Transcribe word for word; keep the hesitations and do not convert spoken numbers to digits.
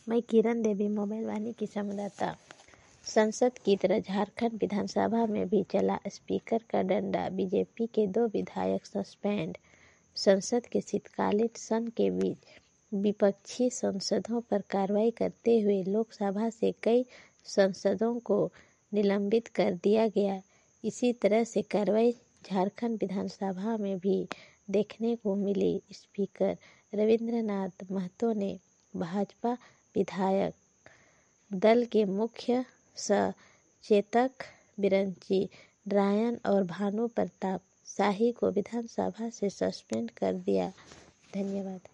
मैं किरण देवी मोबाइल वाणी की संवाददाता। संसद की तरह झारखंड विधानसभा में भी चला स्पीकर का डंडा। बीजेपी के दो विधायक सस्पेंड। संसद के शीतकालीन सत्र के बीच विपक्षी सांसदों पर कार्रवाई करते हुए लोकसभा से कई सांसदों को निलंबित कर दिया गया। इसी तरह से कार्रवाई झारखंड विधानसभा में भी देखने को मिली। स्पीकर रविंद्रनाथ महतो ने भाजपा विधायक दल के मुख्य सचेतक बिरंची रायन और भानु प्रताप शाही को विधानसभा से सस्पेंड कर दिया। धन्यवाद।